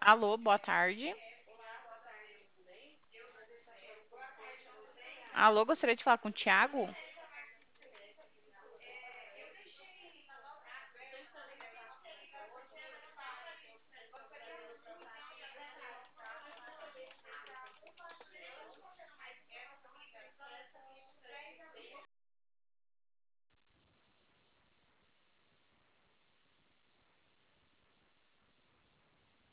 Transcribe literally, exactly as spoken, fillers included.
Alô, boa tarde. Alô, gostaria de falar com o Thiago?